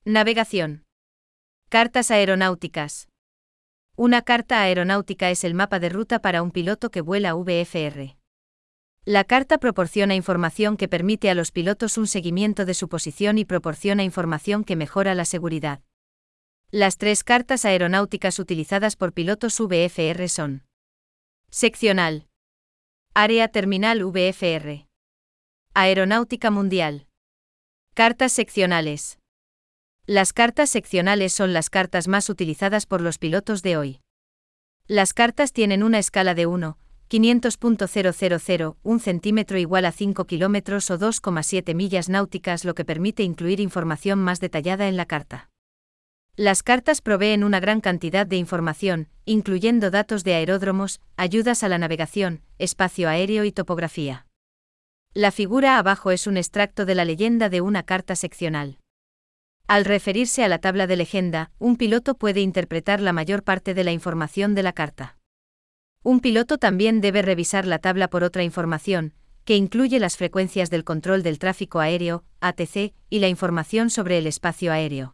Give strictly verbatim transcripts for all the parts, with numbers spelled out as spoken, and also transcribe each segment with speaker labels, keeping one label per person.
Speaker 1: Navegación. Cartas aeronáuticas. Una carta aeronáutica es el mapa de ruta para un piloto que vuela V F R. La carta proporciona información que permite a los pilotos un seguimiento de su posición y proporciona información que mejora la seguridad. Las tres cartas aeronáuticas utilizadas por pilotos V F R son: seccional, área terminal V F R, aeronáutica mundial. Cartas seccionales. Las cartas seccionales son las cartas más utilizadas por los pilotos de hoy. Las cartas tienen una escala de uno, quinientos punto cero cero cero, un centímetro igual a cinco kilómetros o dos coma siete millas náuticas, lo que permite incluir información más detallada en la carta. Las cartas proveen una gran cantidad de información, incluyendo datos de aeródromos, ayudas a la navegación, espacio aéreo y topografía. La figura abajo es un extracto de la leyenda de una carta seccional. Al referirse a la tabla de legenda, un piloto puede interpretar la mayor parte de la información de la carta. Un piloto también debe revisar la tabla por otra información, que incluye las frecuencias del control del tráfico aéreo, A T C, y la información sobre el espacio aéreo.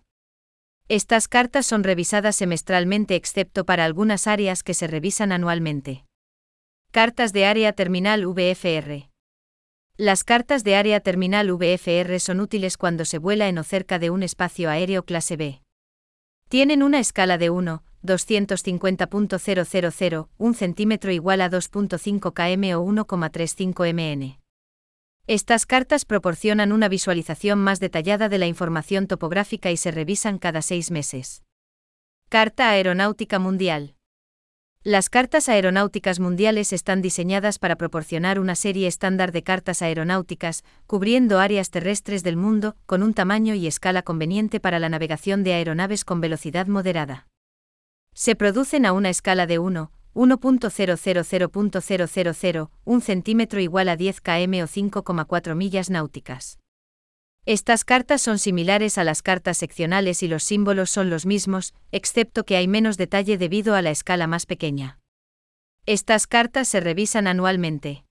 Speaker 1: Estas cartas son revisadas semestralmente excepto para algunas áreas que se revisan anualmente. Cartas de área terminal V F R. Las cartas de área terminal V F R son útiles cuando se vuela en o cerca de un espacio aéreo clase B. Tienen una escala de uno, doscientos cincuenta punto cero cero cero, un centímetro igual a dos punto cinco kilómetros o uno coma treinta y cinco metros. Estas cartas proporcionan una visualización más detallada de la información topográfica y se revisan cada seis meses. Carta aeronáutica mundial. Las cartas aeronáuticas mundiales están diseñadas para proporcionar una serie estándar de cartas aeronáuticas, cubriendo áreas terrestres del mundo, con un tamaño y escala conveniente para la navegación de aeronaves con velocidad moderada. Se producen a una escala de uno, uno punto cero cero cero punto cero cero cero, un centímetro igual a diez kilómetros o cinco coma cuatro millas náuticas. Estas cartas son similares a las cartas seccionales y los símbolos son los mismos, excepto que hay menos detalle debido a la escala más pequeña. Estas cartas se revisan anualmente.